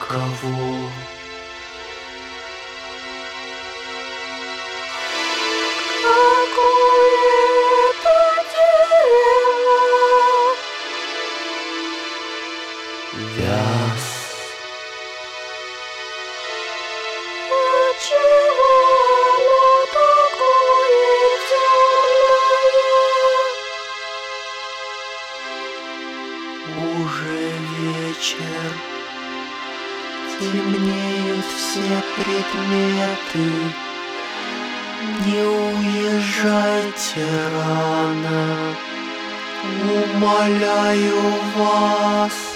никого. Какое-то дерево Вяз. Отчего оно такое темное? Уже вечер, темнеют все предметы. Не уезжайте рано, умоляю вас.